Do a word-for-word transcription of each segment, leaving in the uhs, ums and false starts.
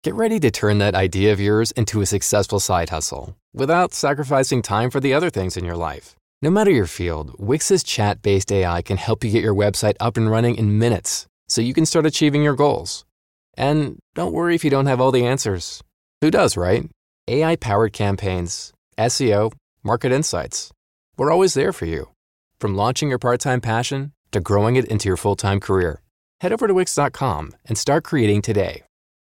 Get ready to turn that idea of yours into a successful side hustle without sacrificing time for the other things in your life. No matter your field, Wix's chat-based A I can help you get your website up and running in minutes so you can start achieving your goals. And don't worry if you don't have all the answers. Who does, right? A I-powered campaigns, S E O, market insights. We're always there for you. From launching your part-time passion to growing it into your full-time career. Head over to Wix dot com and start creating today.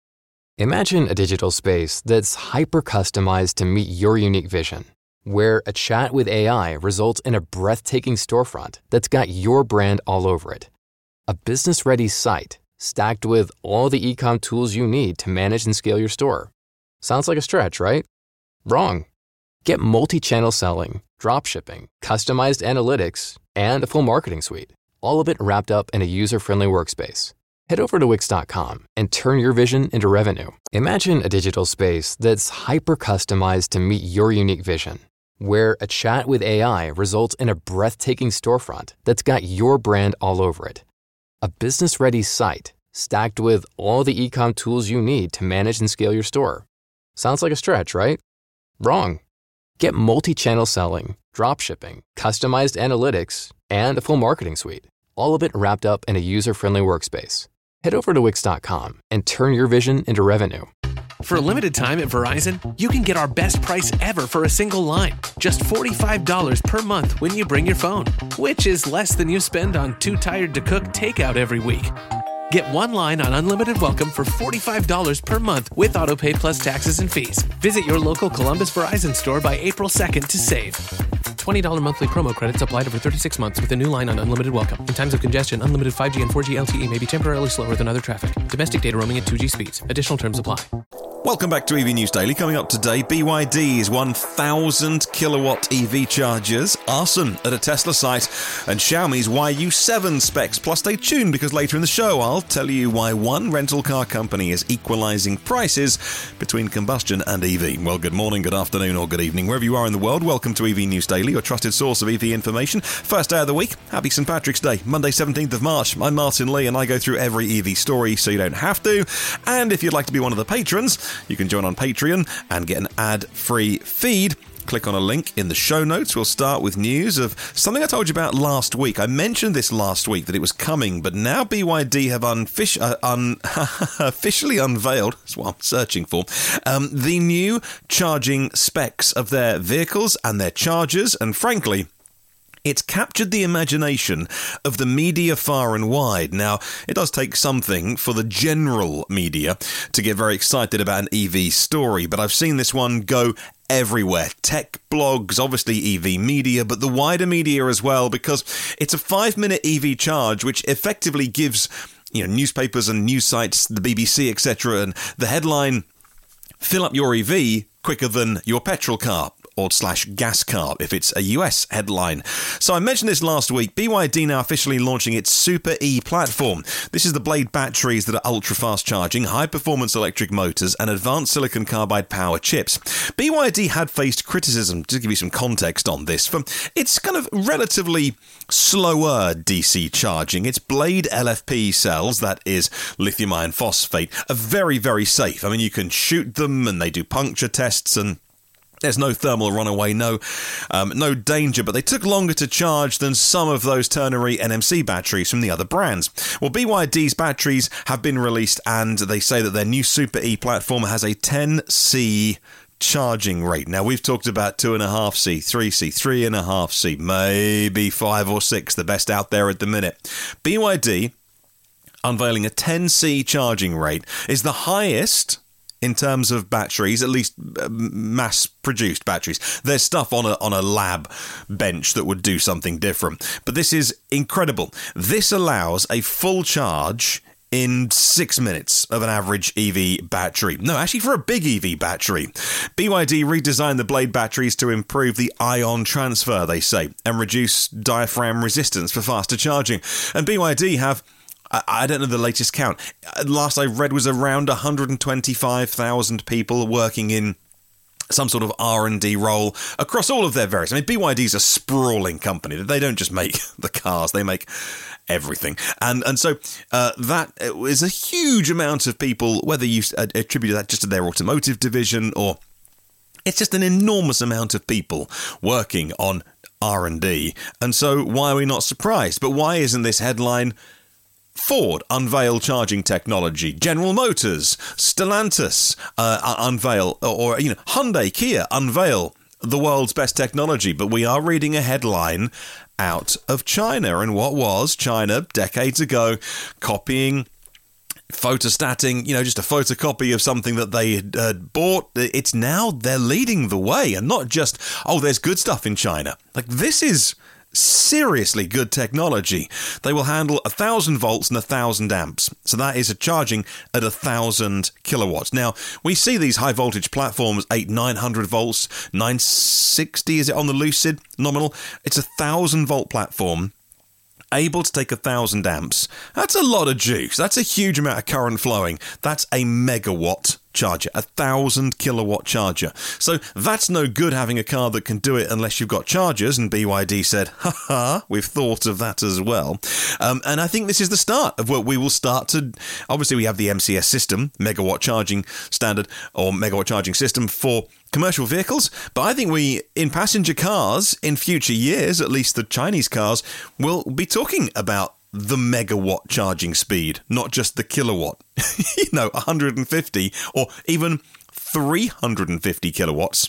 Imagine a digital space that's hyper-customized to meet your unique vision, where a chat with A I results in a breathtaking storefront that's got your brand all over it. A business-ready site stacked with all the e-com tools you need to manage and scale your store. Sounds like a stretch, right? Wrong. Get multi-channel selling, dropshipping, customized analytics, and a full marketing suite. All of it wrapped up in a user-friendly workspace. Head over to Wix dot com and turn your vision into revenue. Imagine a digital space that's hyper-customized to meet your unique vision, where a chat with A I results in a breathtaking storefront that's got your brand all over it. A business-ready site stacked with all the e-com tools you need to manage and scale your store. Sounds like a stretch, right? Wrong. Get multi-channel selling, dropshipping, customized analytics, and a full marketing suite. All of it wrapped up in a user-friendly workspace. Head over to Wix dot com and turn your vision into revenue. For a limited time at Verizon, you can get our best price ever for a single line. Just forty-five dollars per month when you bring your phone, which is less than you spend on Too Tired to Cook takeout every week. Get one line on Unlimited Welcome for forty-five dollars per month with AutoPay plus taxes and fees. Visit your local Columbus Verizon store by April second to save. twenty dollars monthly promo credits applied over thirty-six months with a new line on Unlimited Welcome. In times of congestion, unlimited five G and four G L T E may be temporarily slower than other traffic. Domestic data roaming at two G speeds. Additional terms apply. Welcome back to E V News Daily. Coming up today, B Y D's one thousand kilowatt E V chargers, arson at a Tesla site, and Xiaomi's Y U seven specs. Plus, stay tuned because later in the show, I'll tell you why one rental car company is equalising prices between combustion and E V. Well, good morning, good afternoon, or good evening, wherever you are in the world. Welcome to E V News Daily, your trusted source of E V information. First day of the week. Happy Saint Patrick's Day, Monday seventeenth of March. I'm Martin Lee, and I go through every E V story so you don't have to. And if you'd like to be one of the patrons, you can join on Patreon and get an ad-free feed. Click on a link in the show notes. We'll start with news of something I told you about last week. I mentioned this last week that it was coming, but now B Y D have unfish- uh, un- officially unveiled, that's what I'm searching for, um, the new charging specs of their vehicles and their chargers, and frankly, it's captured the imagination of the media far and wide. Now, it does take something for the general media to get very excited about an E V story, but I've seen this one go everywhere. Tech blogs, obviously E V media, but the wider media as well, because it's a five-minute E V charge, which effectively gives, you know, newspapers and news sites, the B B C, et cetera, and the headline, "Fill up your E V quicker than your petrol car," or slash gas car, if it's a U S headline. So I mentioned this last week. B Y D now officially launching its Super E platform. This is the blade batteries that are ultra-fast charging, high-performance electric motors, and advanced silicon carbide power chips. B Y D had faced criticism, to give you some context on this, from its kind of relatively slower D C charging. Its blade L F P cells, that is lithium iron phosphate, are very, very safe. I mean, you can shoot them and they do puncture tests, and there's no thermal runaway, no um, no danger, but they took longer to charge than some of those ternary N M C batteries from the other brands. Well, B Y D's batteries have been released, and they say that their new Super E platform has a ten C charging rate. Now, we've talked about two point five C, three C, three point five C, maybe five or six, the best out there at the minute. B Y D unveiling a ten C charging rate is the highest in terms of batteries, at least uh, mass-produced batteries. There's stuff on a on a lab bench that would do something different. But this is incredible. This allows a full charge in six minutes of an average E V battery. No, actually for a big E V battery. B Y D redesigned the blade batteries to improve the ion transfer, they say, and reduce diaphragm resistance for faster charging. And B Y D have, I don't know the latest count. Last I read was around one hundred twenty-five thousand people working in some sort of R and D role across all of their various. I mean, B Y D is a sprawling company. They don't just make the cars, they make everything. And and so uh, that is a huge amount of people, whether you attribute that just to their automotive division or it's just an enormous amount of people working on R and D. And so why are we not surprised? But why isn't this headline Ford unveil charging technology, General Motors, Stellantis uh, unveil, or, you know, Hyundai, Kia unveil the world's best technology? But we are reading a headline out of China, and what was China decades ago copying, photostatting, you know, just a photocopy of something that they had uh, bought. It's now they're leading the way, and not just, oh, there's good stuff in China. Like, this is seriously good technology. They will handle a thousand volts and a thousand amps. So that is a charging at a thousand kilowatts. Now, we see these high voltage platforms, eight, nine hundred volts, nine sixty, is it on the Lucid nominal? It's a thousand volt platform, able to take a thousand amps. That's a lot of juice. That's a huge amount of current flowing. That's a megawatt charger, a thousand kilowatt charger. So that's no good having a car that can do it unless you've got chargers. And B Y D said, haha, we've thought of that as well. Um, and I think this is the start of what we will start to. Obviously, we have the M C S system, megawatt charging standard or megawatt charging system for commercial vehicles. But I think we, in passenger cars, in future years, at least the Chinese cars, will be talking about the megawatt charging speed, not just the kilowatt. You know, one hundred fifty or even three hundred fifty kilowatts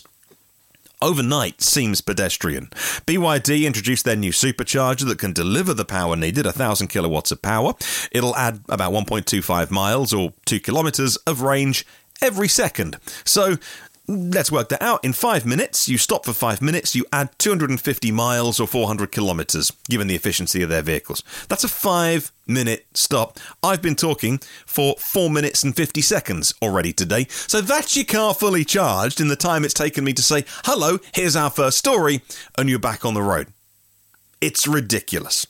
overnight seems pedestrian. B Y D introduced their new supercharger that can deliver the power needed, one thousand kilowatts of power. It'll add about one point two five miles or two kilometers of range every second. So let's work that out. In five minutes, you stop for five minutes, you add two hundred fifty miles or four hundred kilometres, given the efficiency of their vehicles. That's a five-minute stop. I've been talking for four minutes and fifty seconds already today. So that's your car fully charged in the time it's taken me to say, hello, here's our first story, and you're back on the road. It's ridiculous.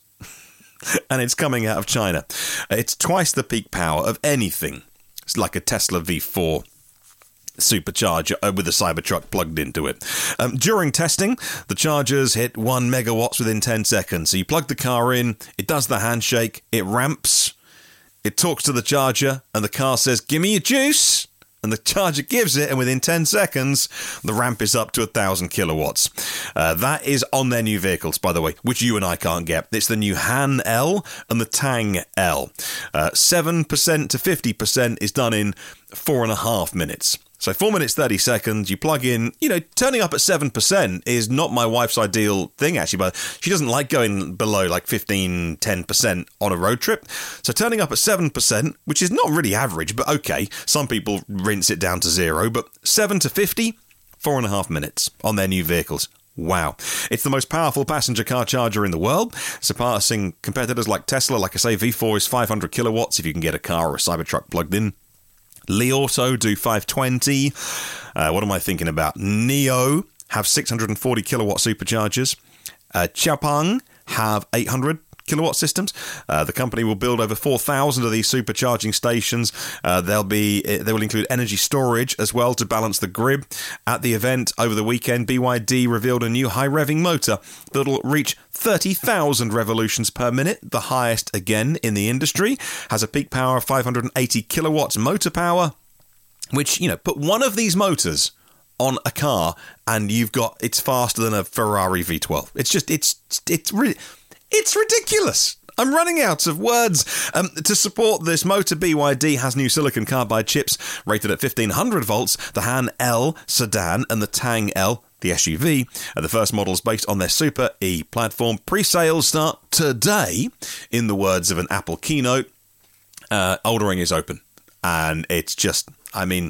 And it's coming out of China. It's twice the peak power of anything. It's like a Tesla V four supercharger with a Cybertruck plugged into it. Um, during testing, the chargers hit one megawatts within ten seconds. So you plug the car in, it does the handshake, it ramps, it talks to the charger, and the car says, give me your juice. And the charger gives it, and within ten seconds, the ramp is up to one thousand kilowatts. Uh, that is on their new vehicles, by the way, which you and I can't get. It's the new Han L and the Tang L. Uh, seven percent to fifty percent is done in four and a half minutes. So four minutes, thirty seconds, you plug in, you know, turning up at seven percent is not my wife's ideal thing, actually, but she doesn't like going below like fifteen, ten percent on a road trip. So turning up at seven percent, which is not really average, but okay, some people rinse it down to zero, but seven to fifty, four and a half minutes on their new vehicles. Wow. It's the most powerful passenger car charger in the world, surpassing competitors like Tesla. Like I say, V four is five hundred kilowatts if you can get a car or a Cybertruck plugged in. Li Auto do five twenty. Uh, what am I thinking about? Nio have six hundred forty kilowatt superchargers. Uh, Xiaopeng have eight hundred kilowatt systems. Uh, the company will build over four thousand of these supercharging stations. Uh, they'll be they will include energy storage as well to balance the grid. At the event over the weekend, B Y D revealed a new high-revving motor that'll reach thirty thousand revolutions per minute, the highest again in the industry. Has a peak power of five hundred eighty kilowatts motor power, which, you know, put one of these motors on a car and you've got, it's faster than a Ferrari V twelve. It's just, it's, it's really, it's ridiculous. I'm running out of words. Um, to support this motor, B Y D has new silicon carbide chips rated at fifteen hundred volts. The Han L sedan and the Tang L, the S U V, are the first models based on their Super E platform. Pre-sales start today. In the words of an Apple keynote, uh, ordering is open. And it's just, I mean,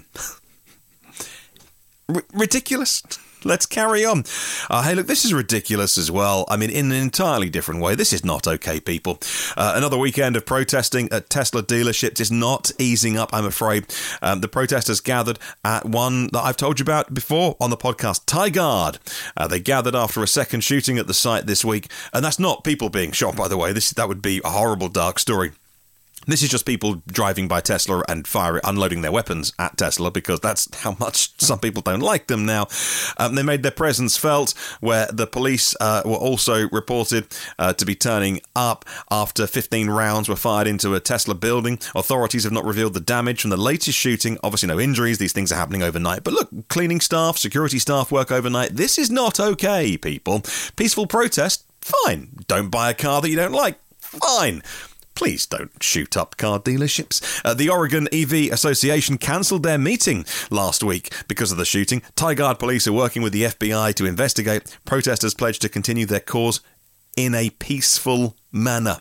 r- ridiculous. Let's carry on. Uh, hey, look, this is ridiculous as well. I mean, in an entirely different way. This is not okay, people. Uh, another weekend of protesting at Tesla dealerships is not easing up, I'm afraid. Um, the protesters gathered at one that I've told you about before on the podcast, Tigard. Uh, they gathered after a second shooting at the site this week. And that's not people being shot, by the way. This That would be a horrible, dark story. This is just people driving by Tesla and fire, unloading their weapons at Tesla, because that's how much some people don't like them now. Um, they made their presence felt, where the police uh, were also reported uh, to be turning up after fifteen rounds were fired into a Tesla building. Authorities have not revealed the damage from the latest shooting. Obviously no injuries. These things are happening overnight. But look, cleaning staff, security staff work overnight. This is not okay, people. Peaceful protest, fine. Don't buy a car that you don't like, fine. Please don't shoot up car dealerships. Uh, the Oregon E V Association cancelled their meeting last week because of the shooting. Tigard police are working with the F B I to investigate. Protesters pledged to continue their cause in a peaceful manner.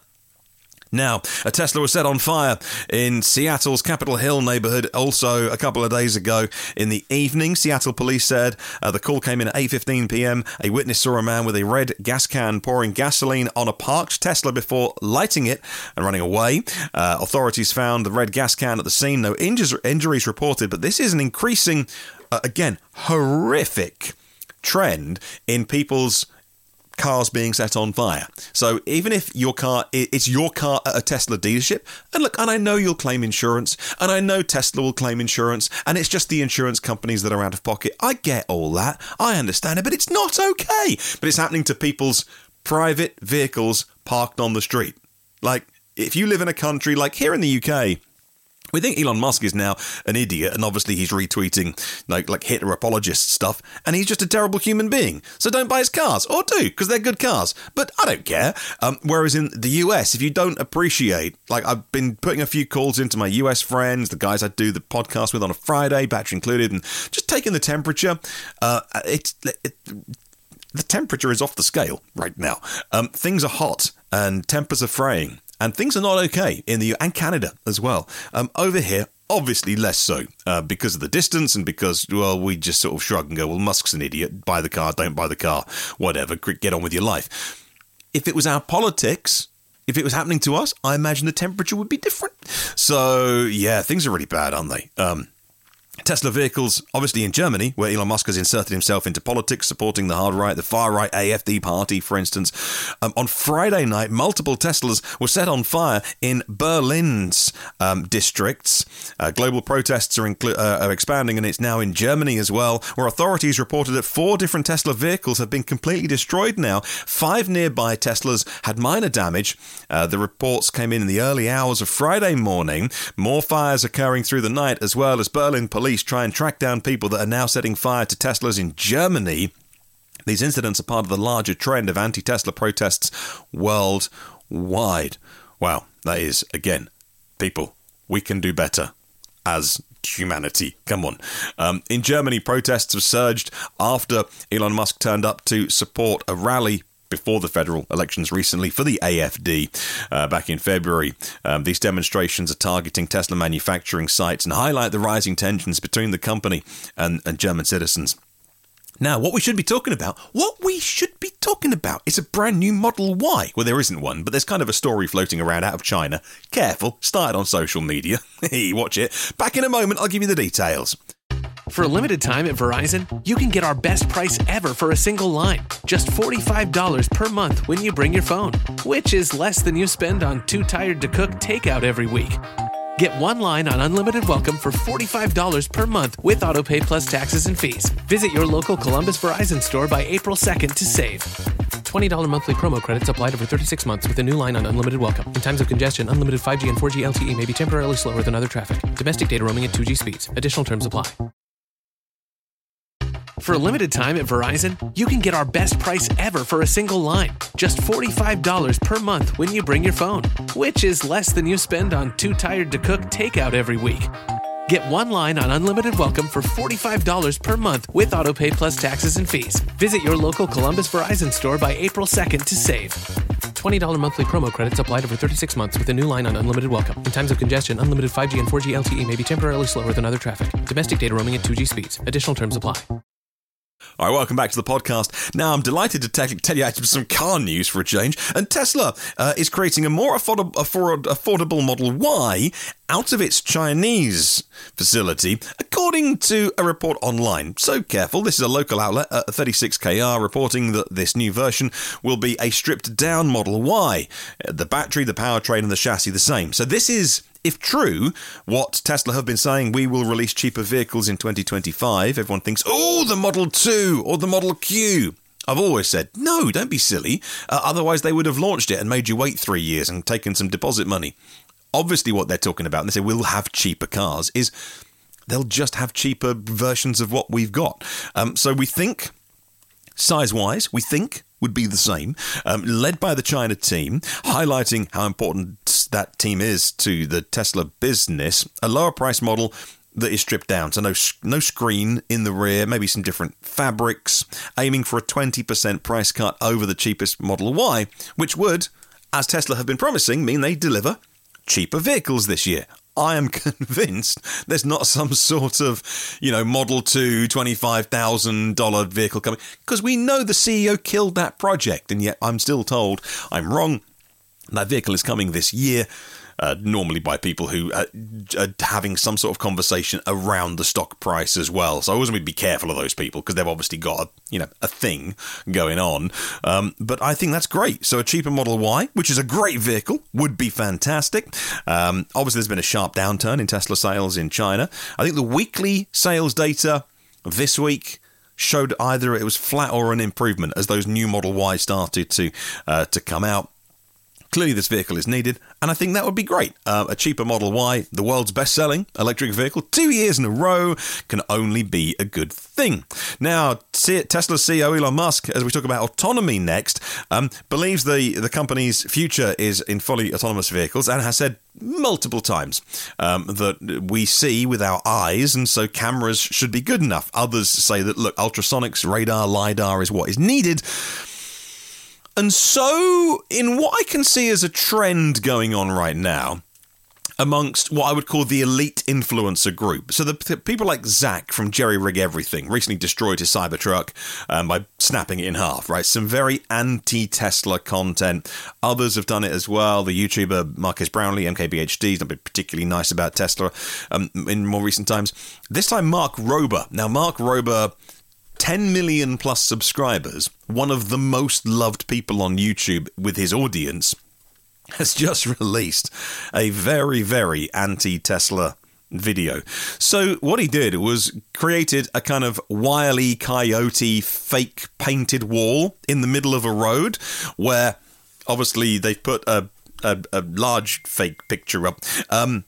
Now, a Tesla was set on fire in Seattle's Capitol Hill neighborhood also a couple of days ago in the evening. Seattle police said uh, the call came in at eight fifteen p.m. A witness saw a man with a red gas can pouring gasoline on a parked Tesla before lighting it and running away. Uh, authorities found the red gas can at the scene. No injuries, injuries reported, but this is an increasing, uh, again, horrific trend in people's cars being set on fire. So even if your car, it's your car at a Tesla dealership, and look, and I know you'll claim insurance, and I know Tesla will claim insurance, and it's just the insurance companies that are out of pocket. I get all that. I understand it, but it's not okay. But it's happening to people's private vehicles parked on the street. Like, if you live in a country like here in the U K, we think Elon Musk is now an idiot, and obviously he's retweeting like like Hitler apologist stuff, and he's just a terrible human being. So don't buy his cars, or do, because they're good cars. But I don't care. Um, whereas in the U S, if you don't appreciate, like I've been putting a few calls into my U S friends, the guys I do the podcast with on a Friday, battery included, and just taking the temperature. Uh, it's it, the temperature is off the scale right now. Um, things are hot and tempers are fraying. And things are not okay in the U S and Canada as well. Um, over here, obviously less so uh, because of the distance and because, well, we just sort of shrug and go, well, Musk's an idiot. Buy the car, don't buy the car, whatever. Get on with your life. If it was our politics, if it was happening to us, I imagine the temperature would be different. So, yeah, things are really bad, aren't they? Um, Tesla vehicles, obviously in Germany, where Elon Musk has inserted himself into politics, supporting the hard right, the far right A F D party, for instance. Um, on Friday night, multiple Teslas were set on fire in Berlin's um, districts. Uh, global protests are, inclu- uh, are expanding, and it's now in Germany as well, where authorities reported that four different Tesla vehicles have been completely destroyed now. Five nearby Teslas had minor damage. Uh, the reports came in in the early hours of Friday morning. More fires occurring through the night, as well as Berlin police Police try and track down people that are now setting fire to Teslas in Germany. These incidents are part of the larger trend of anti-Tesla protests worldwide. Wow, that is, again, people, we can do better as humanity. Come on. Um, in Germany, protests have surged after Elon Musk turned up to support a rally before the federal elections recently for the A F D uh, back in February. Um, these demonstrations are targeting Tesla manufacturing sites and highlight the rising tensions between the company and, and German citizens. Now, what we should be talking about, what we should be talking about is a brand new Model Y. Well, there isn't one, but there's kind of a story floating around out of China. Careful, started on social media. Watch it. Back in a moment, I'll give you the details. For a limited time at Verizon, you can get our best price ever for a single line. Just forty-five dollars per month when you bring your phone, which is less than you spend on Too Tired to Cook takeout every week. Get one line on Unlimited Welcome for forty-five dollars per month with AutoPay plus taxes and fees. Visit your local Columbus Verizon store by April second to save. twenty dollars monthly promo credits applied over thirty-six months with a new line on Unlimited Welcome. In times of congestion, unlimited five G and four G L T E may be temporarily slower than other traffic. Domestic data roaming at two G speeds. Additional terms apply. For a limited time at Verizon, you can get our best price ever for a single line. Just forty-five dollars per month when you bring your phone, which is less than you spend on Too Tired to Cook takeout every week. Get one line on Unlimited Welcome for forty-five dollars per month with AutoPay plus taxes and fees. Visit your local Columbus Verizon store by April second to save. twenty dollars monthly promo credits applied over thirty-six months with a new line on Unlimited Welcome. In times of congestion, unlimited five G and four G L T E may be temporarily slower than other traffic. Domestic data roaming at two G speeds. Additional terms apply. All right, welcome back to the podcast. Now, I'm delighted to te- tell you actually some car news for a change. And Tesla uh, is creating a more affordable, afford- affordable Model Y out of its Chinese facility, according to a report online. So careful, this is a local outlet, uh, thirty-six K R, reporting that this new version will be a stripped-down Model Y. Uh, the battery, the powertrain, and the chassis the same. So this is, if true, what Tesla have been saying, we will release cheaper vehicles in twenty twenty-five. Everyone thinks, oh, the Model two or the Model Q. I've always said, no, don't be silly. Uh, otherwise, they would have launched it and made you wait three years and taken some deposit money. Obviously, what they're talking about, and they say we'll have cheaper cars, is they'll just have cheaper versions of what we've got. Um, so we think, size-wise, we think would be the same, um, led by the China team, highlighting how important that team is to the Tesla business. A lower price model that is stripped down, so no no screen in the rear, maybe some different fabrics, aiming for a twenty percent price cut over the cheapest Model Y, which would, as Tesla have been promising, mean they deliver cheaper vehicles this year. I am convinced there's not some sort of, you know, Model two twenty-five thousand dollars vehicle coming, because we know the C E O killed that project, and yet I'm still told I'm wrong. That vehicle is coming this year, uh, normally by people who uh, are having some sort of conversation around the stock price as well. So I always want to be careful of those people, because they've obviously got a, you know, a thing going on. Um, but I think that's great. So a cheaper Model Y, which is a great vehicle, would be fantastic. Um, obviously, there's been a sharp downturn in Tesla sales in China. I think the weekly sales data this week showed either it was flat or an improvement as those new Model Y started to uh, to come out. Clearly, this vehicle is needed, and I think that would be great. Uh, a cheaper Model Y, the world's best-selling electric vehicle, two years in a row, can only be a good thing. Now, Tesla C E O Elon Musk, as we talk about autonomy next, um, believes the, the company's future is in fully autonomous vehicles, and has said multiple times um, that we see with our eyes, and so cameras should be good enough. Others say that, look, ultrasonics, radar, LiDAR is what is needed. And so, in what I can see as a trend going on right now, amongst what I would call the elite influencer group. So the, the people like Zach from Jerry Rig Everything recently destroyed his Cybertruck um, by snapping it in half, right? Some very anti-Tesla content. Others have done it as well. The YouTuber Marcus Brownlee, M K B H D, has not been particularly nice about Tesla um, in more recent times. This time, Mark Rober. Now, Mark Rober, ten million plus subscribers, one of the most loved people on YouTube with his audience, has just released a very, very anti-Tesla video. So what he did was created a kind of Wile E. Coyote fake painted wall in the middle of a road where obviously they've put a, a, a large fake picture up. Um,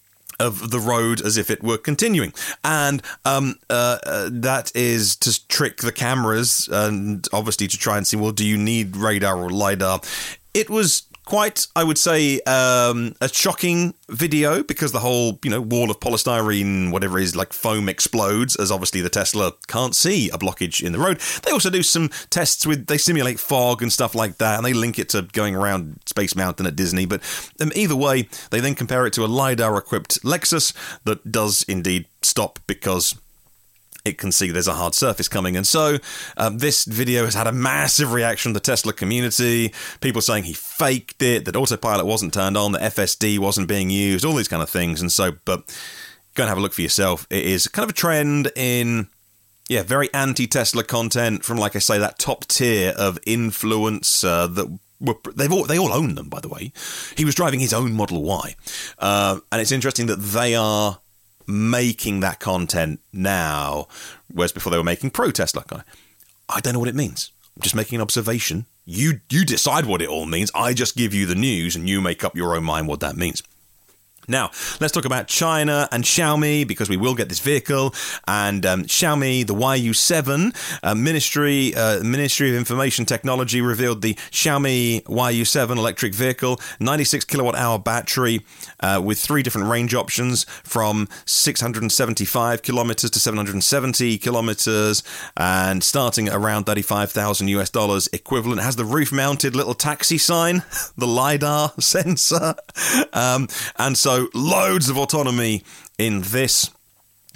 of the road as if it were continuing. And um, uh, uh, that is to trick the cameras and obviously to try and see, well, do you need radar or LiDAR? It was quite, I would say, um, a shocking video because the whole, you know, wall of polystyrene, whatever it is, like foam explodes as obviously the Tesla can't see a blockage in the road. They also do some tests with, they simulate fog and stuff like that, and they link it to going around Space Mountain at Disney. But um, either way, they then compare it to a LiDAR-equipped Lexus that does indeed stop because it can see there's a hard surface coming. And so um, this video has had a massive reaction from the Tesla community, people saying he faked it, that autopilot wasn't turned on, that F S D wasn't being used, all these kind of things. And so, but go and have a look for yourself. It is kind of a trend in, yeah, very anti-Tesla content from, like I say, that top tier of influence uh, that were, they've all, they all own them, by the way. He was driving his own Model Y. Uh, and it's interesting that they are making that content now, whereas before they were making pro-Tesla. I don't know what it means. I'm just making an observation. You you decide what it all means. I just give you the news and you make up your own mind what that means. Now, let's talk about China and Xiaomi, because we will get this vehicle. And um, Xiaomi, the Y U seven, uh, Ministry uh, Ministry of Information Technology revealed the Xiaomi Y U seven electric vehicle, ninety-six kilowatt hour battery uh, with three different range options from six hundred seventy-five kilometers to seven hundred seventy kilometers, and starting at around thirty-five thousand U S dollars equivalent. It has the roof-mounted little taxi sign, the LiDAR sensor, um, and so loads of autonomy in this.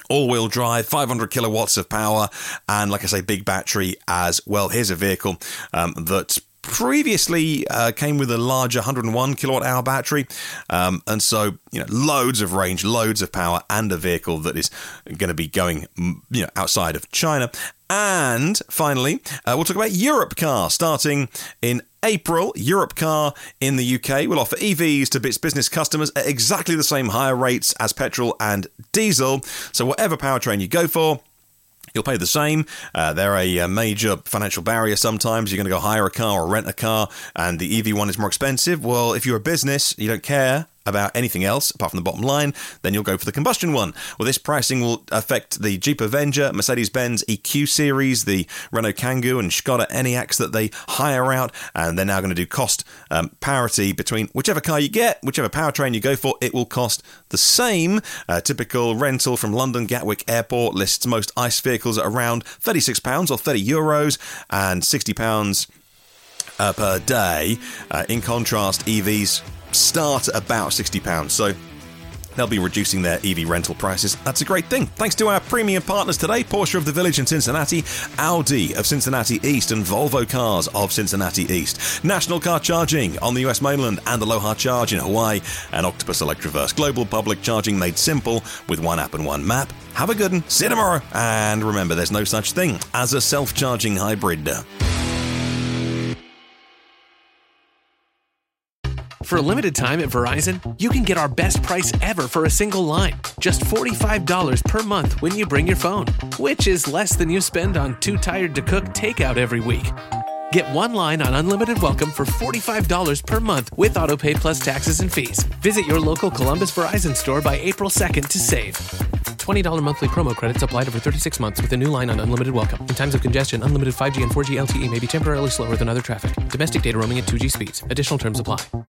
all-wheel drive, five hundred kilowatts of power, and like I say, big battery as well. Here's a vehicle um, that previously uh, came with a larger one hundred one kilowatt hour battery, um, and so you know loads of range, loads of power, and a vehicle that is going to be going you know outside of China. And finally, uh, we'll talk about Europcar. Starting in April, Europcar in the U K will offer E Vs to its business customers at exactly the same higher rates as petrol and diesel. So whatever powertrain you go for, you'll pay the same. Uh, they're a, a major financial barrier sometimes. You're going to go hire a car or rent a car, and the E V one is more expensive. Well, if you're a business, you don't care about anything else apart from the bottom line, then you'll go for the combustion one. Well, this pricing will affect the Jeep Avenger, Mercedes-Benz E Q series, the Renault Kangoo and Skoda Enyaq that they hire out, and they're now going to do cost um, parity between whichever car you get, whichever powertrain you go for, it will cost the same. A typical rental from London Gatwick Airport lists most ICE vehicles at around thirty-six pounds or thirty euros and sixty pounds uh, per day. Uh, in contrast, E Vs start at about sixty pounds, so they'll be reducing their E V rental prices. That's a great thing. Thanks to our premium partners today, Porsche of the Village in Cincinnati, Audi of Cincinnati East, and Volvo Cars of Cincinnati East. National Car Charging on the U S mainland, and Aloha Charge in Hawaii, and Octopus Electroverse. Global public charging made simple with one app and one map. Have a good one. See you tomorrow. And remember, there's no such thing as a self-charging hybrid. For a limited time at Verizon, you can get our best price ever for a single line. Just forty-five dollars per month when you bring your phone, which is less than you spend on Too Tired to Cook takeout every week. Get one line on Unlimited Welcome for forty-five dollars per month with AutoPay plus taxes and fees. Visit your local Columbus Verizon store by April second to save. twenty dollars monthly promo credits applied over thirty-six months with a new line on Unlimited Welcome. In times of congestion, unlimited five G and four G L T E may be temporarily slower than other traffic. Domestic data roaming at two G speeds. Additional terms apply.